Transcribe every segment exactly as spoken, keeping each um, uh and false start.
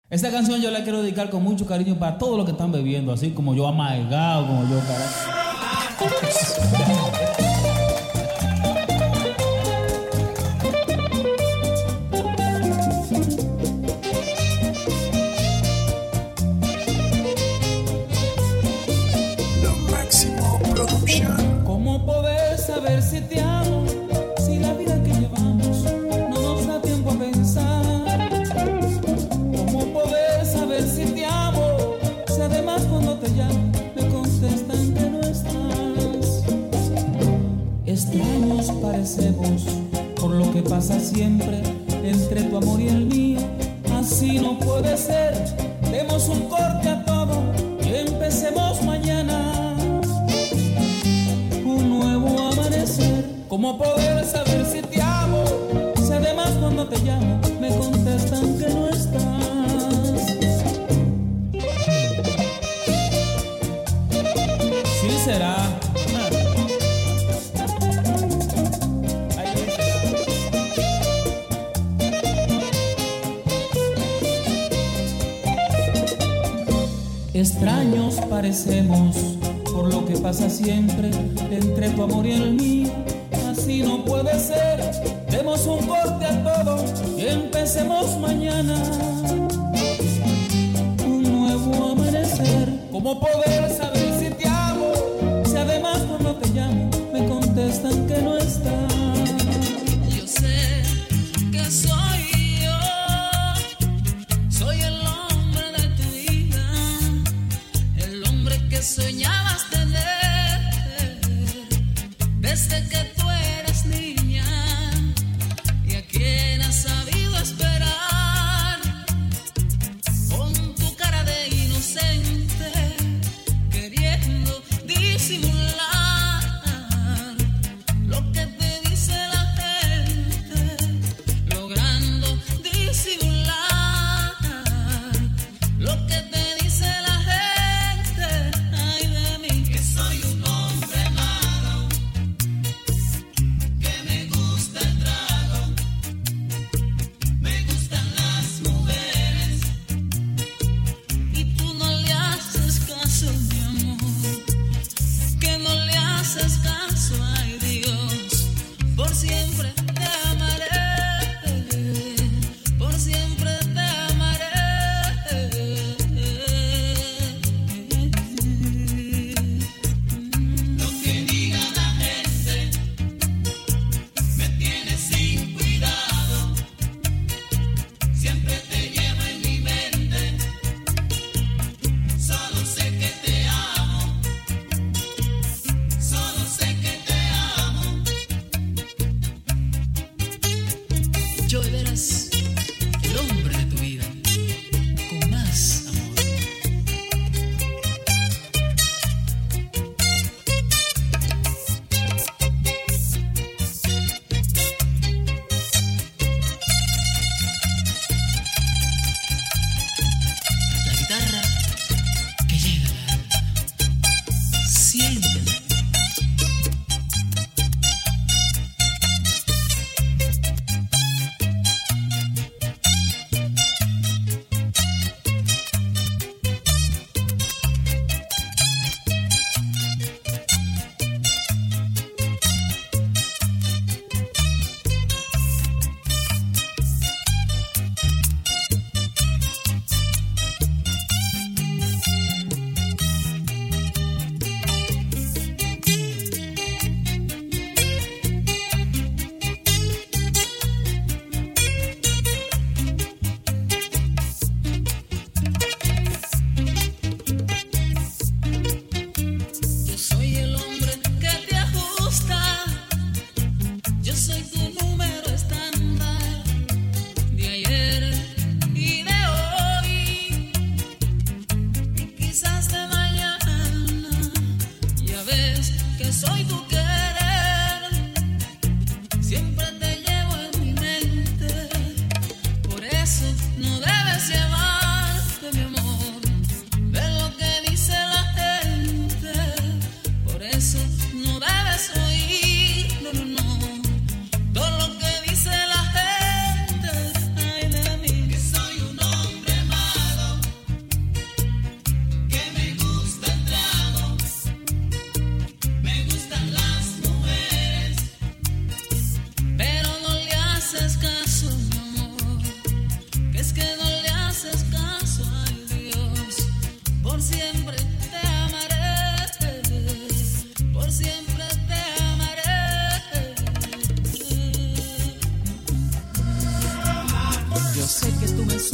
Esta canción yo la quiero dedicar con mucho cariño para todos los que están bebiendo, así como yo amargado, como yo, carajo. ¿Cómo poder saber si te amo? Si la vida que llevamos no nos da tiempo a pensar. ¿Cómo poder saber si te amo? Si además cuando te llamo me contestan que no estás. Extraños parecemos por lo que pasa siempre entre tu amor y el mío. Así no puede ser. Demos un corte a todo y empecemos mañana. ¿Cómo poder saber si te amo? Si además cuando te llamo me contestan que no estás. Sí será. Extraños parecemos por lo que pasa siempre entre tu amor y el mío. Así no puede ser, demos un corte a todo y empecemos mañana un nuevo amanecer. ¿Cómo poder saber si te amo? Si además cuando te llamo me contestan que no estás. Yo sé que soy yo, soy el hombre de tu vida, el hombre que soñabas tener desde que tú eres niña y a quien has sabido esperar con tu cara de inocente queriendo disimular lo que te dice la gente, logrando disimular lo que te dice la gente. Ay de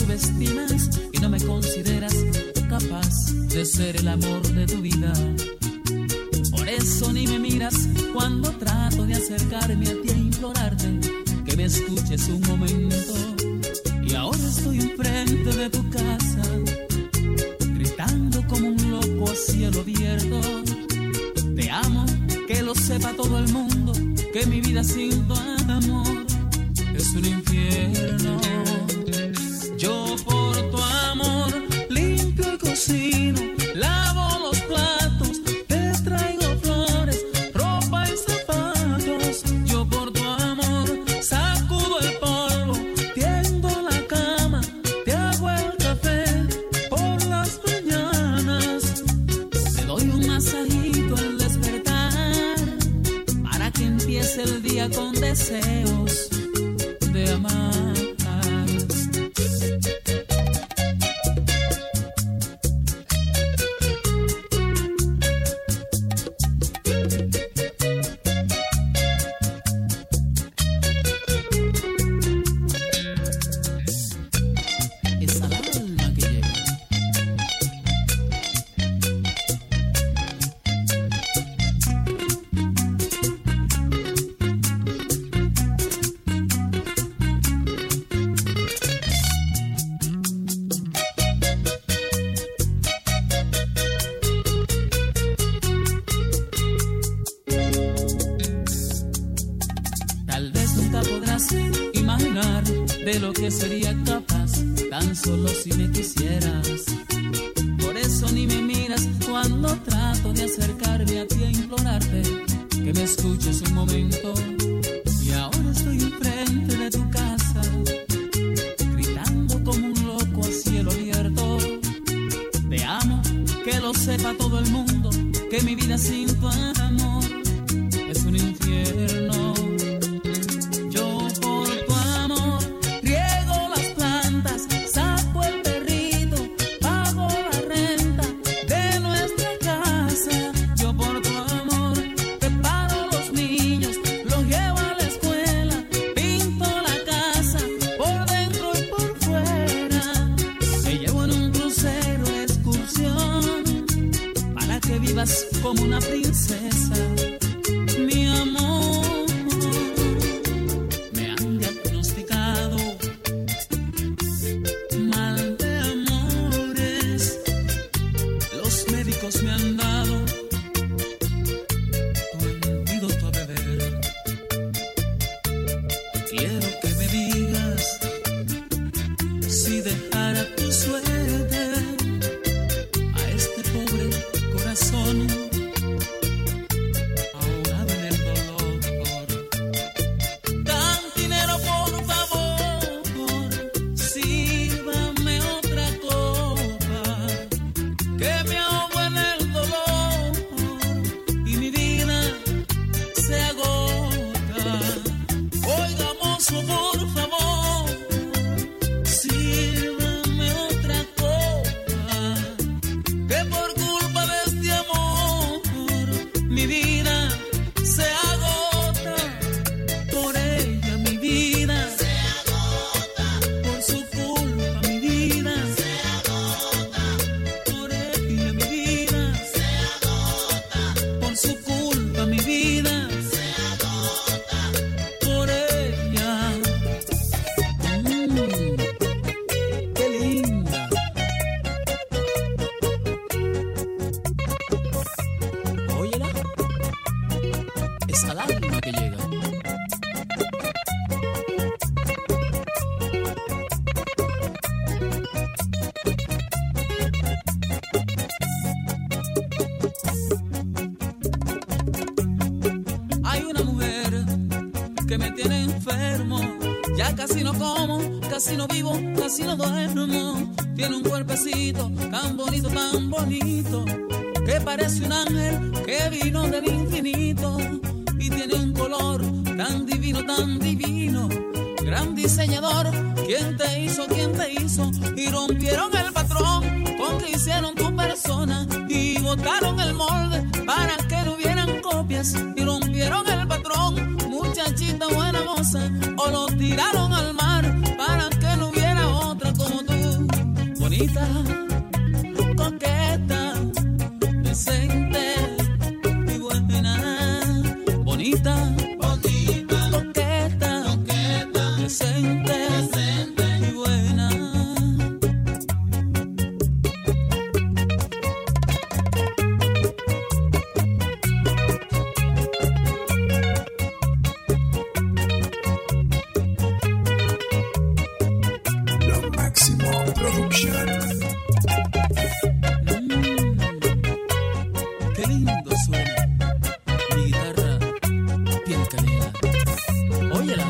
subestimas y no me consideras capaz de ser el amor de tu vida. Por eso ni me miras cuando trato de acercarme a ti a implorarte que me escuches un momento. Y ahora estoy enfrente de tu casa, gritando como un loco a cielo abierto. Te amo, que lo sepa todo el mundo, que mi vida sin tu amor es un infierno. Yo por tu amor limpio y cocino, lavo los platos, te traigo flores, ropa y zapatos. Yo por tu amor sacudo el polvo, tiendo la cama, te hago el café por las mañanas. Te doy un masajito al despertar para que empiece el día con deseos de amar. De lo que sería capaz tan solo si me quisieras. Por eso ni me miras cuando trato de acercarme a ti a implorarte que me escuches un momento. Y ahora estoy enfrente de tu casa, gritando como un loco a cielo abierto. Te amo, que lo sepa todo el mundo, que mi vida sin tu amor es un infierno. Como una princesa, mi amor. Me han diagnosticado mal de amores. Los médicos me han dado tu antídoto a beber. Quiero que me digas si dejara tu suerte a este pobre corazón ahogado en el dolor. Cantinero, por favor, sírvame otra copa, que me ahogo en el dolor y mi vida se agota. Oiga, mozo, por favor, sírvame otra copa, que por culpa de este amor mi vida se agota. Por ella mi vida se agota, por su culpa mi vida se agota. Por ella mi vida se agota, por su culpa mi vida se agota. Por ella. Mm, qué linda. Óyela, es al alma que llega. Hay una mujer que me tiene enfermo, ya casi no como, casi no vivo, casi no duermo. Tiene un cuerpecito tan bonito, tan bonito, que parece un ángel que vino del infinito. Y tiene un color tan divino, tan divino. Gran diseñador, ¿quién te hizo, quién te hizo? Y rompieron el patrón con que hicieron tu persona, y botaron el molde para que no hubieran copias. Y rompieron el patrón, muchachita buena moza, o lo tiraron al mar para que no hubiera otra como tú. bonita, coqueta, decente y buena. Bonita, bonita, coqueta, coqueta, decente, decente y buena. Lo máximo producción. Qué lindo suena mi guitarra piel canela. Óyela.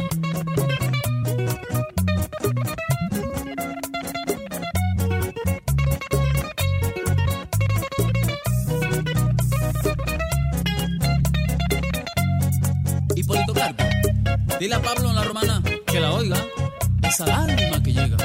Hipólito Carpo, dile a Pablo en la Romana que la oiga, esa lágrima que llega.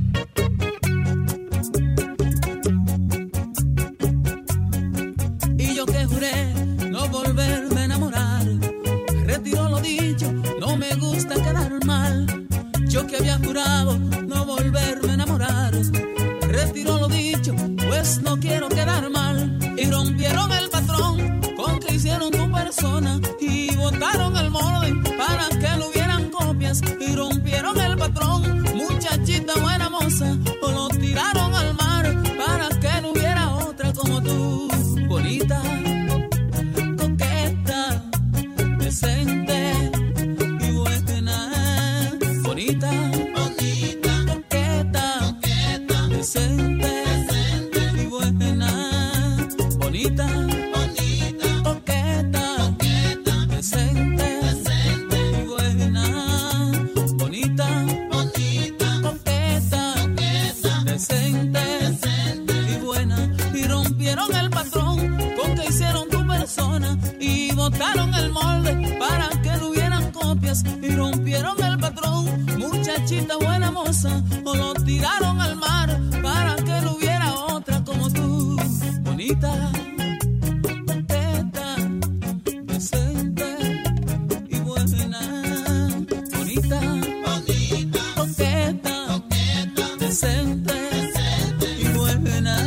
Y yo que juré no volverme a enamorar, retiro lo dicho, no me gusta quedar mal. Yo que había jurado no volverme a enamorar, retiro lo dicho, pues no quiero quedar mal. Y rompieron el patrón con que hicieron tu persona y botaron el molde para que no hubieran copias. Y rompieron el patrón, muchachita buena moza, o lo tiraron al mar para que no hubiera otra como tú. Bonita, coqueta, decente y buena. Bonita, bonita, coqueta, coqueta, decente, decente y buena. Bonita, bonita, coqueta, coqueta, decente, decente y buena. Bonita, bonita, coqueta, coqueta, decente, decente y buena. Y rompieron el patrón con que hicieron tu persona y botaron el molde para que no hubieran copias. Y rompieron el patrón, muchachita buena moza, o lo tiraron al mar para que no hubiera otra como tú. Bonita, coqueta, decente y buena. Bonita, bonita, coqueta, coqueta, decente, decente y buena.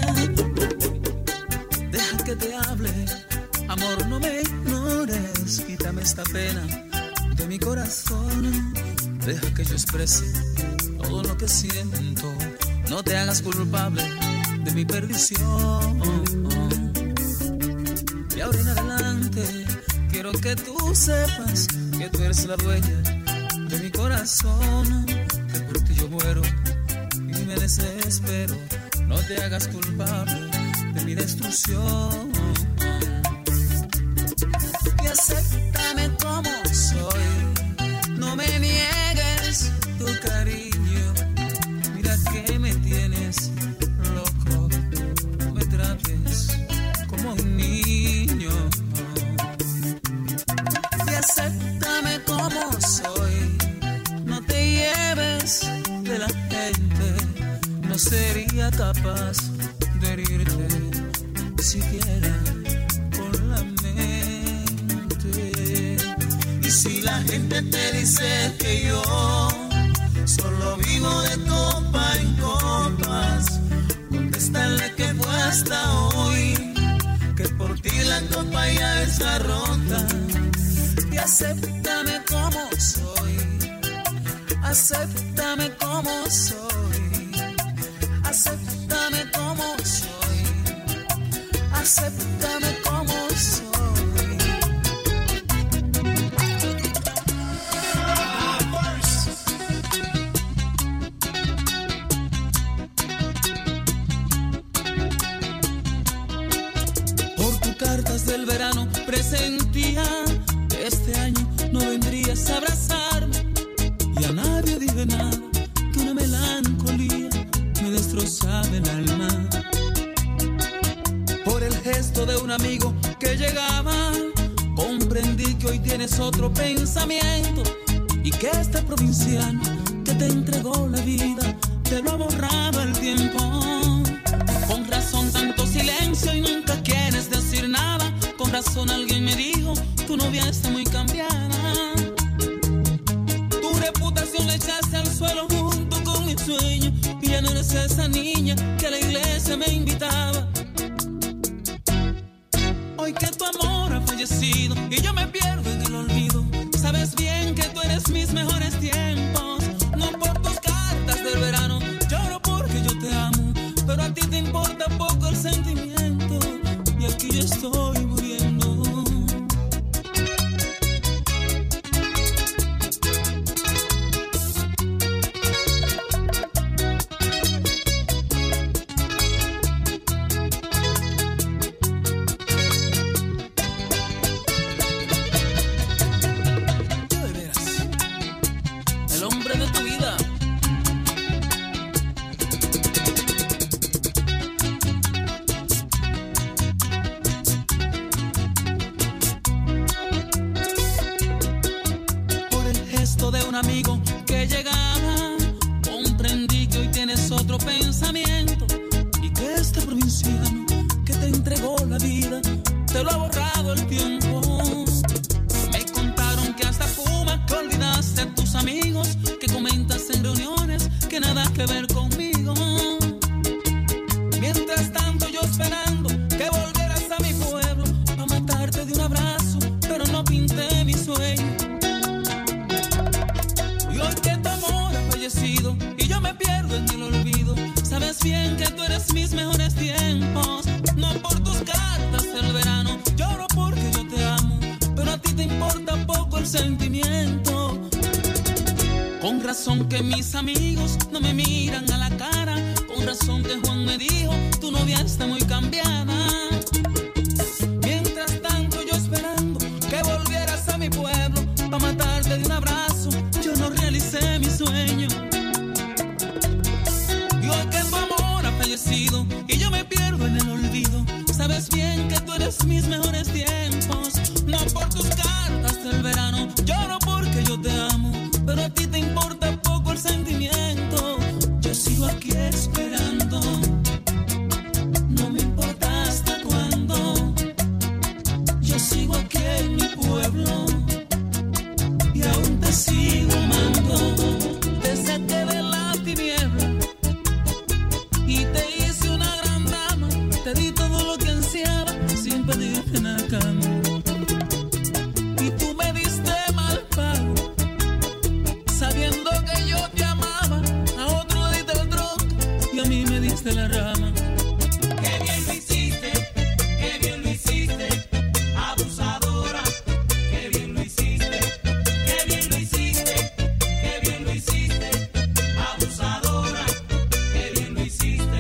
Deja que te hable, amor, no me ignores, quítame esta pena de mi corazón. Deja que yo exprese todo lo que siento, no te hagas culpable de mi perdición. De ahora en adelante quiero que tú sepas que tú eres la dueña de mi corazón, que por ti yo muero y me desespero. No te hagas culpable de mi destrucción. Y acéptame como soy, no me niegues tu cariño. Mira que me tienes loco, no me trates como un niño. Y acéptame como soy, no te lleves de la gente. No sería capaz de herirte siquiera con la mente. Y si la gente te dice que yo solo vivo de copa en copas, contéstale que fue hasta hoy, que por ti la copa ya está rota. Y acéptame como soy, acéptame como soy, acéptame como soy, acéptame como soy. Del verano presentía que este año no vendrías a abrazarme, y a nadie dije nada, que una melancolía me destrozaba el alma. Por el gesto de un amigo que llegaba, comprendí que hoy tienes otro pensamiento y que este provinciano que te entregó la vida te lo ha borrado el tiempo. Con razón tanto silencio y nunca quieres decir nada. Con razón alguien me dijo, tu novia está muy cambiada. Tu reputación la echaste al suelo junto con mi sueño, y ya no eres esa esa niña que a la iglesia me invitaba. Hoy que tu amor ha fallecido y yo me pierdo en el olvido, sabes bien que tú eres mis mejores tiempos. No por tus cartas del verano, lloro porque yo te amo, pero a ti te importa poco el sentimiento y aquí yo estoy muriendo. Amigo que llegaba, comprendí que hoy tienes otro pensamiento y que este provinciano que te entregó la vida te lo ha borrado el tiempo. Me contaron que hasta fuma, que olvidaste a tus amigos, que comentas en reuniones que nada que ver conmigo. Mientras tanto yo esperando que volvieras a mi pueblo a matarte de un abrazo, pero no pinté mi sueño. Y yo me pierdo en el olvido, sabes bien que tú eres mis mejores tiempos. No por tus cartas del verano, lloro porque yo te amo, pero a ti te importa poco el sentimiento. Con razón que mis amigos no me miran a la cara, con razón que Juan me dijo, tu novia está muy cambiada. Mientras tanto yo esperando que volvieras a mi pueblo para matarte de un abrazo, yo no realicé mi sueño. Y hoy que tu amor ha fallecido y yo me pierdo en el olvido, sabes bien que tú eres mis mejores tiempos. No por tus cartas del verano, lloro porque yo te amo, pero a ti te importa poco el sentimiento. Yo sigo aquí esperando, no me importa hasta cuándo. Yo sigo aquí en mi pueblo y aún te sigo amando. Te saqué de la tiniebla y te hice una gran dama, te di todo lo que ansiaba sin pedirte nada a cambio. Y tú me diste mal pago, sabiendo que yo te amaba. A otro le diste el tronco y a mí me diste la rama. Qué bien lo hiciste, qué bien lo hiciste, abusadora. Qué bien lo hiciste, qué bien lo hiciste, qué bien lo hiciste, abusadora. Qué bien lo hiciste.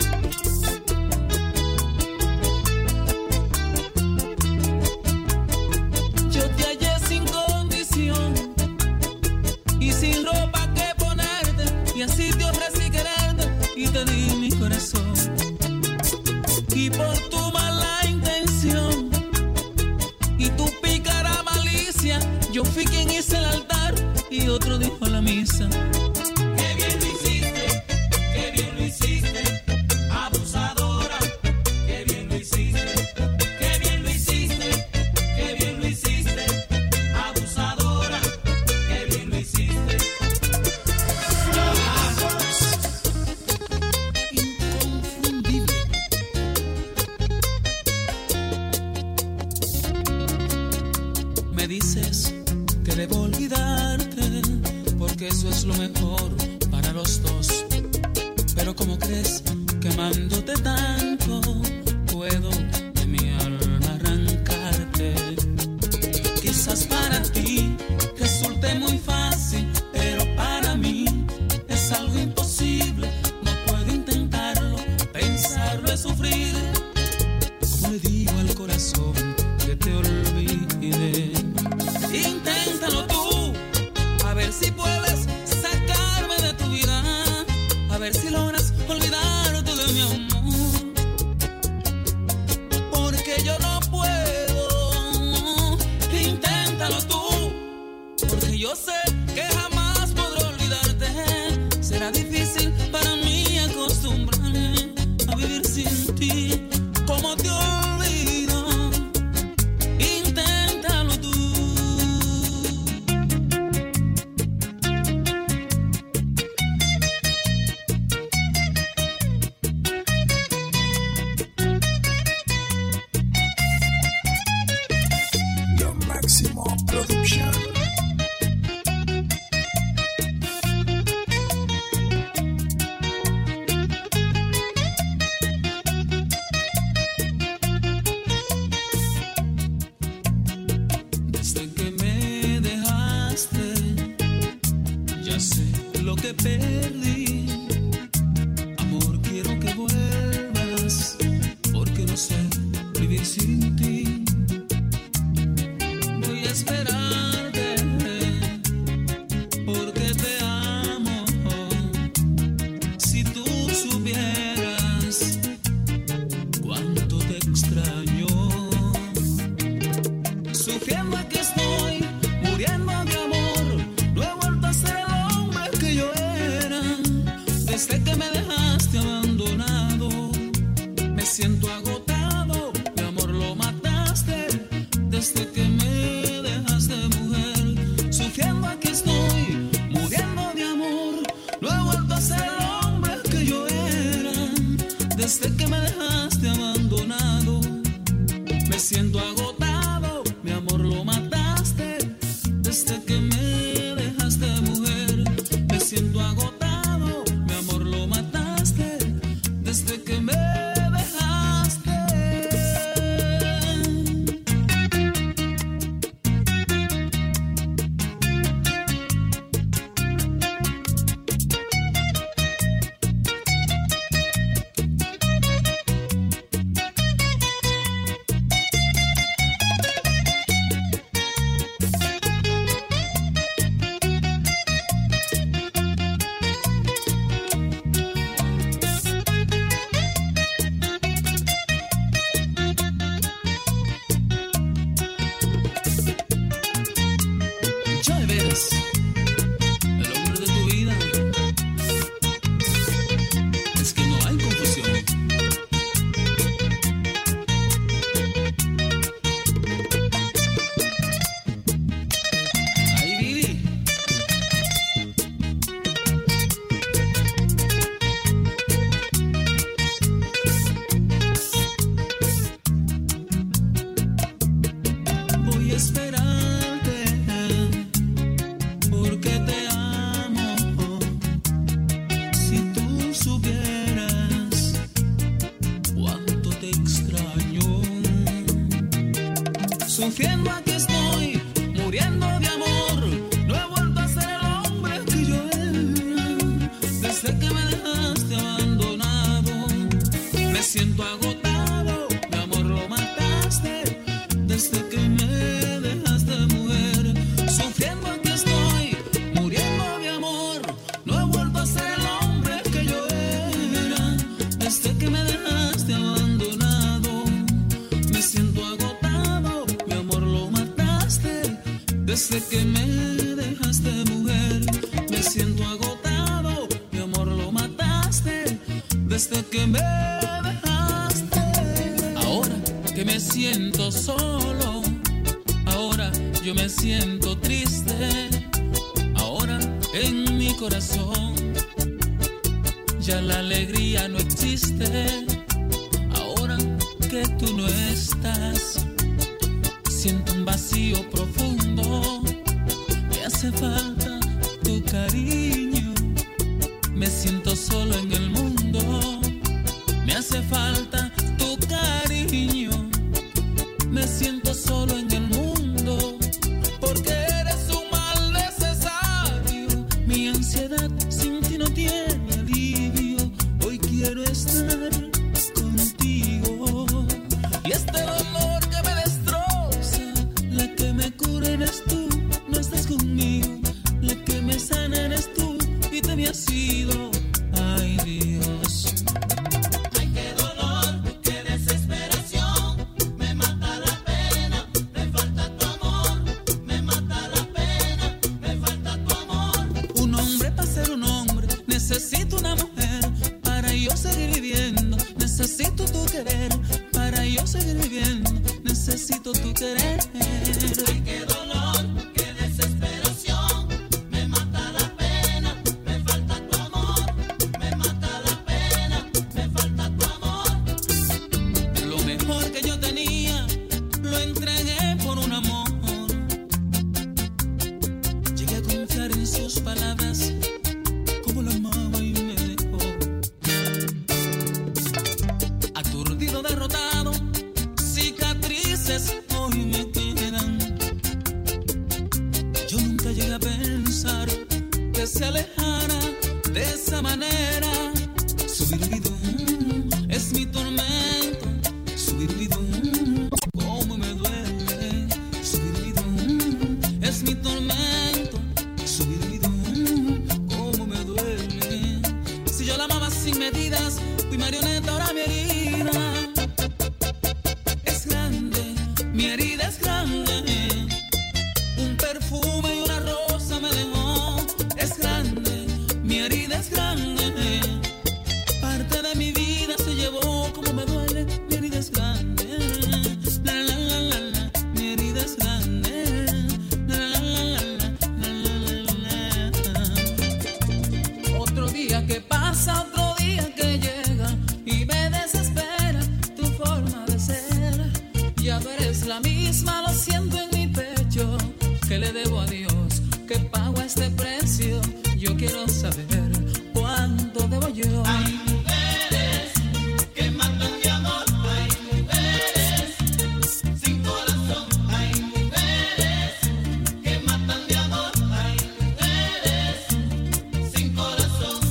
Yo te hallé sin condición y sin ropa que ponerte, y así te ofrecí quererte y te di mi corazón. Y por tu mala intención y tu pícara malicia, yo fui quien hice el altar y otro dijo la misa. Qué bien lo hiciste, qué bien lo hiciste, abusadora. Qué bien lo hiciste, qué bien lo hiciste, qué bien lo hiciste, abusadora. Qué bien lo hiciste. Inconfundible. Me dices que debo olvidarte porque eso es lo mejor para los dos. Pero ¿cómo crees que amándote tanto puedo de mi alma arrancarte? Quizás para ti resulte muy fácil, pero para mí es algo imposible. No puedo intentarlo, pensarlo es sufrir. Como le digo al corazón que te olvide. Inténtalo tú, a ver si puedes sacarme de tu vida, a ver si logras olvidarte de mi amor. vivir sin ti. Voy a esperarte porque te amo. Si tú supieras cuánto te extraño. Sufriendo aquí estoy, muriendo de amor. No he vuelto a ser el hombre que yo era. Desde que me dejaste abandonado, me siento agotado. Mi amor lo mataste. Desde que me dejaste, mujer. Sufriendo aquí estoy, muriendo de amor. No he vuelto a ser el hombre que yo era. Desde que me dejaste abandonado, me siento agotado. Mi amor lo mataste. Desde que me dejaste, mujer. Me siento agotado. Mi amor lo mataste. Desde que me dejaste. Ya ves, el hombre de tu vida. Es que no hay confusión. Ay, Vivi. Voy a esperarte porque te amo. Si tú supieras cuánto te extraño. Sufriendo aquí estoy, muriendo de amor. No he vuelto a ser el hombre que yo era. Desde que me dejaste abandonado, me siento agotado. Mi amor lo mataste. Desde que me dejaste, mujer. Sufriendo aquí estoy, muriendo de amor. No he vuelto a ser el hombre que yo era. Desde que me dejaste abandonado, me siento agotado. Mi amor lo mataste. Desde que me dejaste, mujer. Me siento agotado. Mi amor lo mataste. Desde que me dejaste. Ahora que me siento solo, ahora yo me siento triste. Ahora en mi corazón ya la alegría no existe. Ahora que tú no estás, siento un vacío profundo. Me hace falta tu cariño. Me siento solo en el mundo. Me hace falta tu cariño. Me siento solo en el mundo. Porque eres un mal necesario. Mi ansiedad sin ti no tiene alivio. Hoy quiero estar contigo. Y este dolor que me destroza, la que me cura eres tú. No estás conmigo. La que me sana eres tú. Y te me has ido. Ay, Dios. Ay, qué dolor, qué desesperación. Me mata la pena, me falta tu amor. Me mata la pena, me falta tu amor. Un hombre para ser un hombre, necesito una mujer para yo seguir viviendo. Necesito tu querer para yo seguir viviendo. Necesito tu querer. Ay, qué dolor, qué desesperación. Me mata la pena, me falta tu amor. Me mata la pena, me falta tu amor. Lo mejor que yo tenía lo entregué por un amor. Llegué a confiar en sus palabras, como la amaba y me dejó. Aturdido, derrotado, cicatrices hoy me quedan. medidas, fui marioneta, ahora mi herida es grande, mi herida es grande. Un perfume y una rosa me dejó, es grande, mi herida es grande. Parte de mi vida se llevó, como me duele, mi herida es grande. La la la la la, mi herida es grande. La la la la la, la la la la. Otro día que pasa, otro día que llega y me desespera tu forma de ser. Ya no eres la misma, lo siento en mi pecho. ¿Qué le debo a Dios? ¿Qué pago a este precio? Yo quiero saber cuánto debo yo. Hay mujeres que matan de amor, hay mujeres sin corazón, hay mujeres que matan de amor, hay mujeres sin corazón.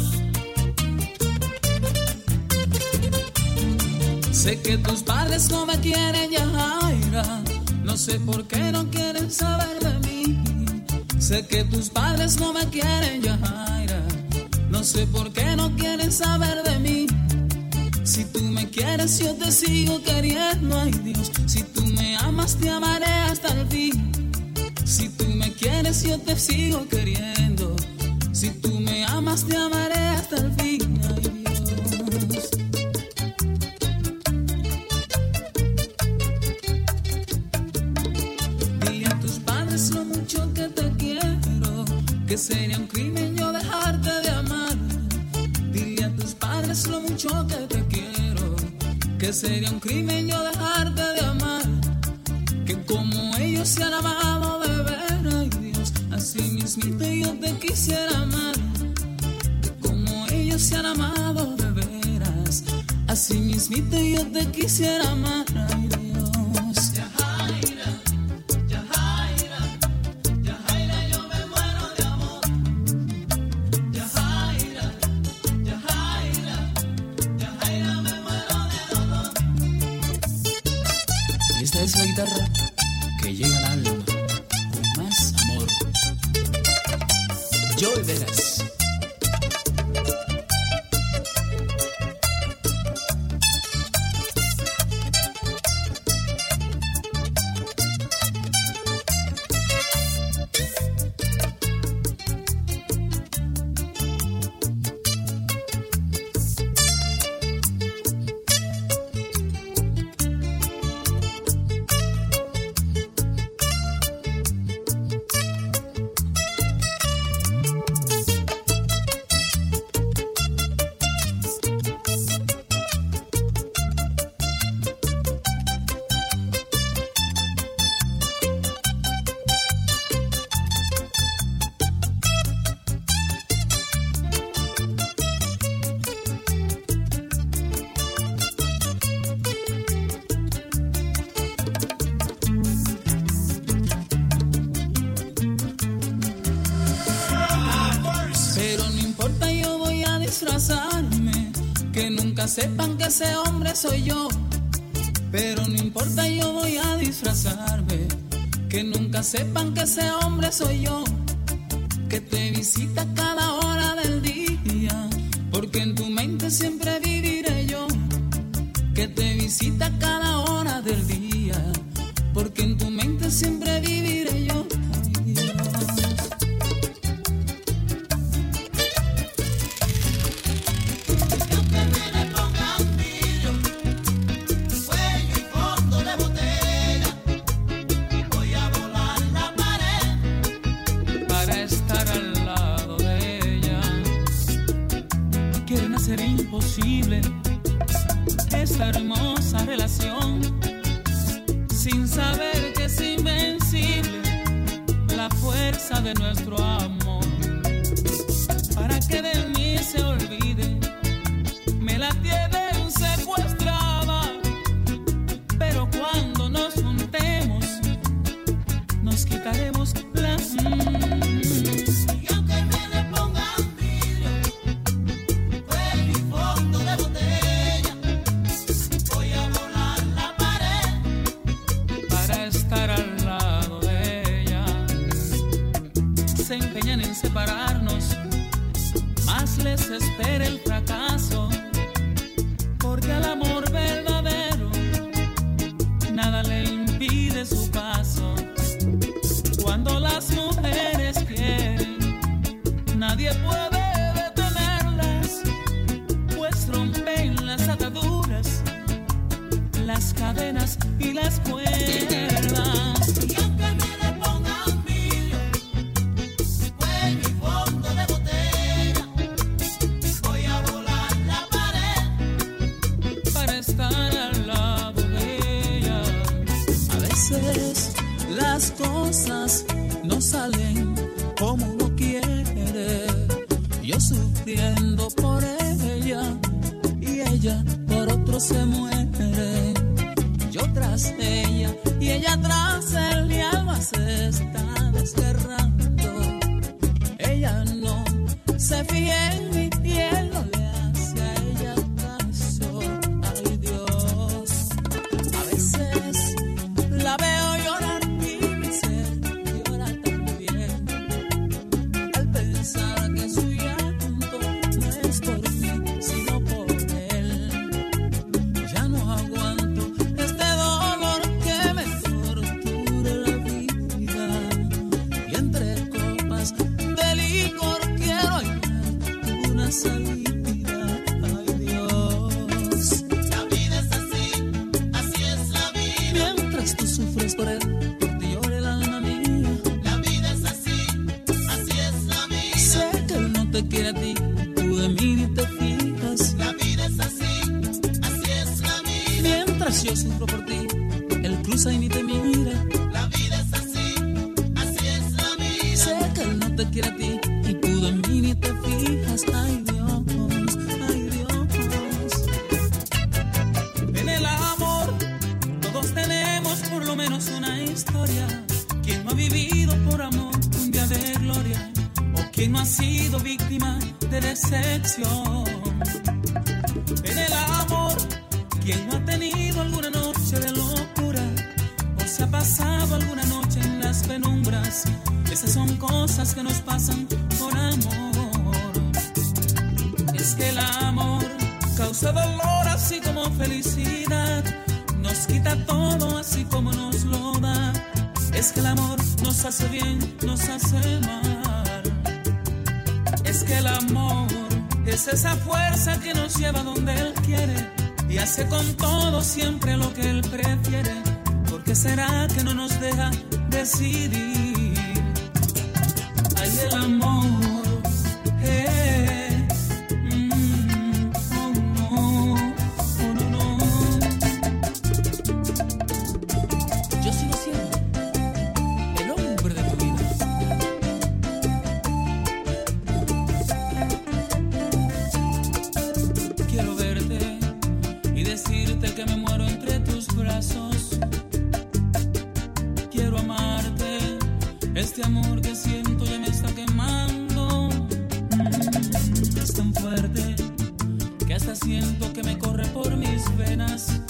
Sé que tus padres no me quieren, Yajaira. No sé por qué no quieren saber de mí. Sé que tus padres no me quieren, Yajaira. No sé por qué no quieren saber de mí. Si tú me quieres, yo te sigo queriendo, ay Dios. Si tú me amas, te amaré hasta el fin. Si tú me quieres, yo te sigo queriendo. Si tú me amas, te amaré hasta el fin, ay Dios. Dile a tus padres lo mucho que te quiero, que sería un crimen yo dejarte de amar. Dile a tus padres lo mucho que te quiero, que sería un crimen yo dejarte de amar. Que como ellos se han amado de ver, ay Dios, así mismito yo te quisiera amar. Que como ellos se han amado de veras, así mismito yo te quisiera amar, ay Dios. Yajaira, Yajaira, Yajaira, yo me muero de amor. Yajaira, Yajaira, Yajaira, me muero de dolor. Y esta es la guitarra que llega al alma con más amor. Joey Veras. Que nunca sepan que ese hombre soy yo. Pero no importa, yo voy a disfrazarme. Que nunca sepan que ese hombre soy yo. Que te visita cada hora del día, porque en tu mente siempre viviré yo. Que te visita cada hora del día, porque en tu mente siempre viviré yo. Ay, Dios. Ser imposible esta hermosa relación, sin saber que es invencible la fuerza de nuestro amor. Para que de mí se olvide, me la tienen secuestrada, pero cuando nos juntemos nos quitaremos las... Se empeñan en separarnos, más les espera el fracaso. las cadenas y las cuerdas. Y aunque me le pongan mil, fue mi fondo de botella, voy a volar la pared para estar al lado de ella. A veces las cosas no salen como uno quiere. Yo sufriendo por ella y ella por otro se muere. Yo tras ella y ella tras él, mi alma se está desgarrando. Ella no se fija en mí y él no le hace a ella caso. Ay Dios, a veces la veo llorar y mi ser llora también al pensar que su llanto no es por mí sino por él. Ya no aguanto este dolor que me tortura la vida y entre copas de licor quiero hallar una salida. Ay Dios, La vida es así, así es la vida. mientras tú sufres por él, por ti llora el alma mía. La vida es así, así es la vida. Sé que él no te quiere a ti, tú de mí ni te fijas. La vida es así, así es la vida. Mientras yo sufro por ti, él cruza y ni te mira. La vida es así, así es la vida. Sé que él no te quiere a ti y tú de mí ni te fijas. Ay Dios, ay Dios. En el amor todos tenemos por lo menos una historia. ¿Quién no ha vivido por amor un día de gloria? ¿O quién no ha sido víctima de decepción? En el amor, ¿quién no ha tenido alguna noche de locura? ¿O se ha pasado alguna noche en las penumbras? Esas son cosas que nos pasan por amor. Es que el amor causa dolor así como felicidad. Nos quita todo así como nos lo da. Es que el amor nos hace bien, nos hace mal. Es que el amor es esa fuerza que nos lleva donde Él quiere y hace con todo siempre lo que Él prefiere. ¿Por qué será que no nos deja decidir? Ay, el amor, eh, mm, oh no, oh no, no. Yo sigo siendo el hombre de mi vida. Quiero verte y decirte que me muero entre tus brazos. Quiero amarte, este amor que siento ya me está quemando. Mm, es tan fuerte que hasta siento que me corre por mis venas.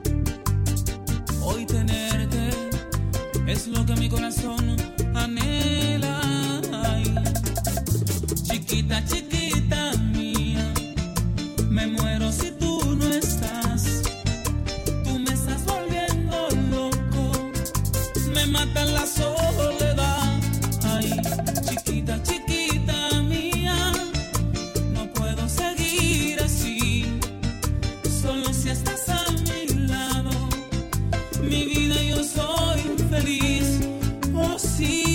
Hoy tenerte es lo que mi corazón anhela. Ay, chiquita, chiquita mía, me muero si tú no estás. Tú me estás volviendo loco, me mata la soledad. Ay, chiquita, chiquita mía, no puedo seguir así. Solo si estás a mi lado, mi vida yo soy feliz. Oh sí.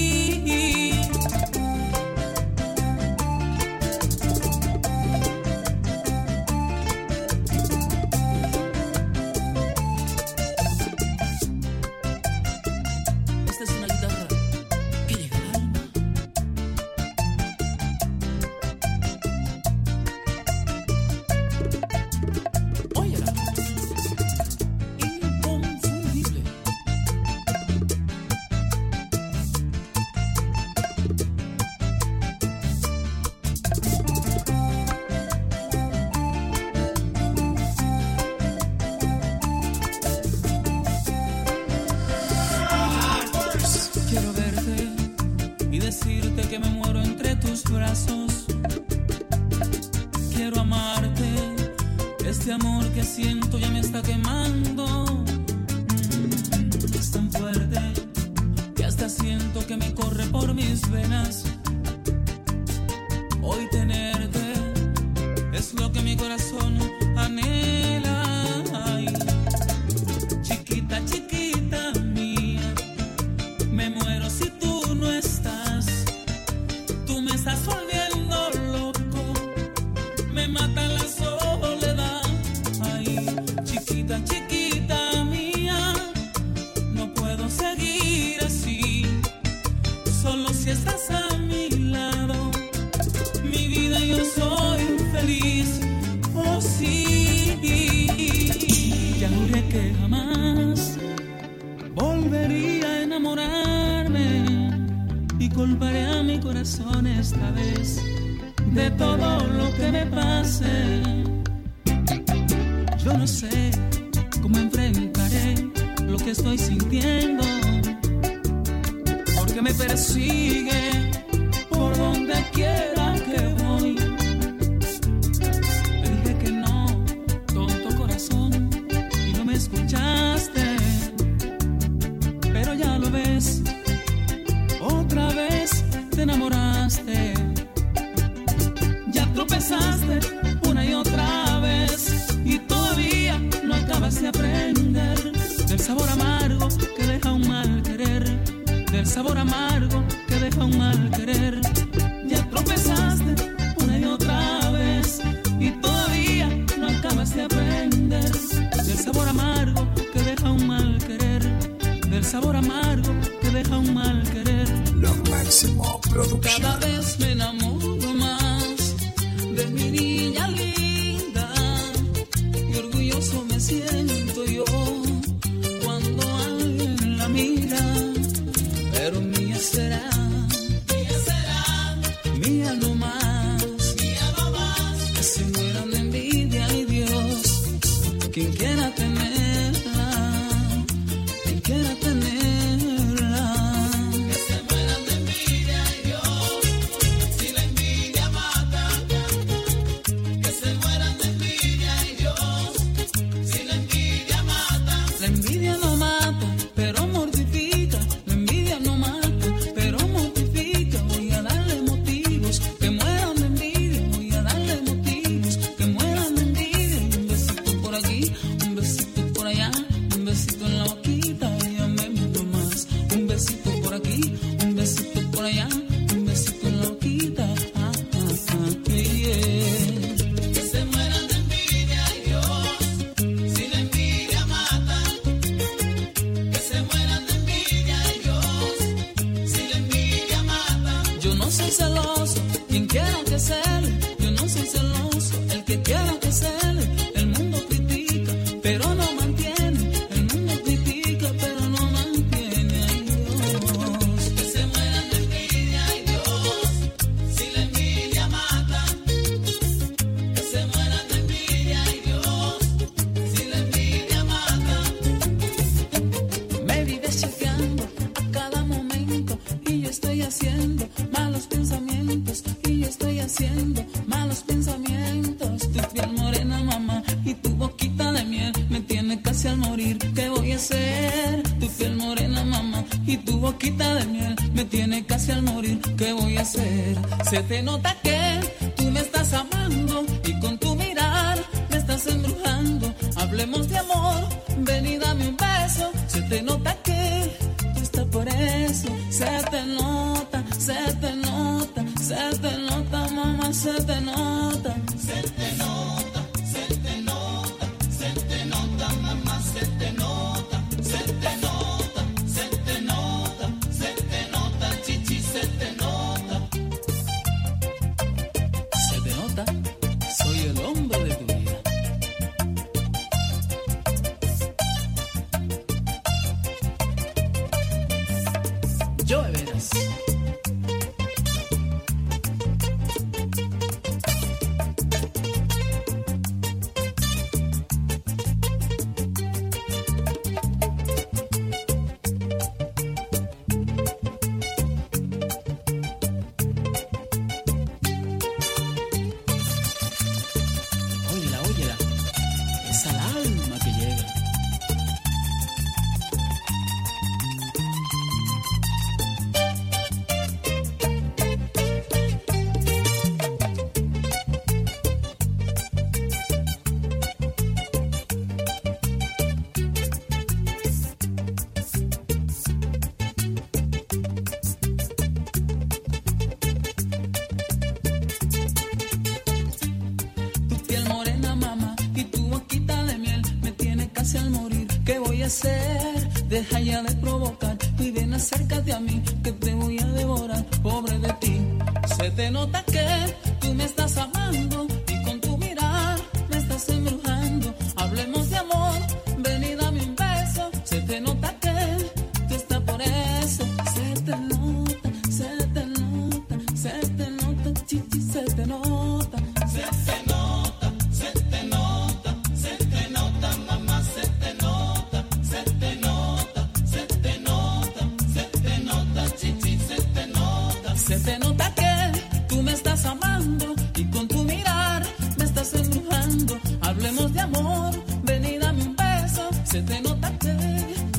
Esta es una guitarra que llega al alma. Óyela, inconfundible. Quiero verte y decirte que me muero entre tus brazos. Quiero amarte, este amor que siento ya me está quemando. Mm, es tan fuerte que hasta siento que me corre por mis venas. Hoy tenerte es lo que mi corazón anhela. Ay, razón esta vez de todo lo que me pase. Yo no sé cómo enfrentaré lo que estoy sintiendo, porque me persigue por donde quiera que voy. Te dije que no, tonto corazón, y no me escuchaste, pero ya lo ves, otra vez te enamoraste. Ya tropezaste una y otra vez y todavía no acabas de aprender del sabor amargo que deja un mal querer, del sabor amargo que deja un mal querer. Ya tropezaste una y otra vez y todavía no acabas de aprender del sabor amargo que deja un mal querer, del sabor amargo que deja un mal querer. Lo Máximo Production. Cada vez me enamoro más de mi niña linda y orgulloso me siento yo cuando alguien la mira, pero mía será, mía será, mía no más, mía no más, que se mueran de envidia y Dios, quien quiera tenerla, quien quiera tenerla. Se te nota que tú me estás amando y con tu mirar me estás embrujando. Hablemos de amor, ven y dame un beso. Se te nota que tú estás por eso. Se te nota, se te nota, se te nota, mamá, se te nota. Se te nota, se te nota, se te nota, mamá, se te nota. Se te nota, se te nota, se te nota, chichi, se te nota. Soy el hombre de tu vida. Yo de veras. Deja ya de provocar y ven acércate a mí que te voy a devorar, pobre de ti. Se te nota que tú me estás amando y con tu mirar me estás embrujando. Hablemos de amor, ven y dame un beso. Se te nota que tú estás por eso. Se te nota, se te nota, amor, ven y dame un beso. Se te nota que